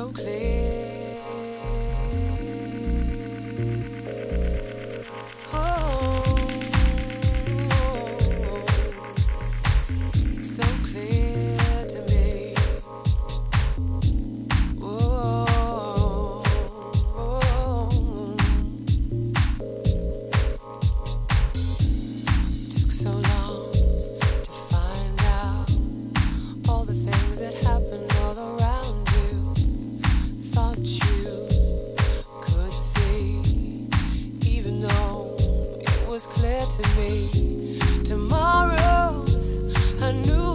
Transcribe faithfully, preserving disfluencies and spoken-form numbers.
so clear. Oh, so clear to me. Oh, took so long to find out all the things that happened all around you. Thought you could see, even though it was clear to me. Tomorrow's a new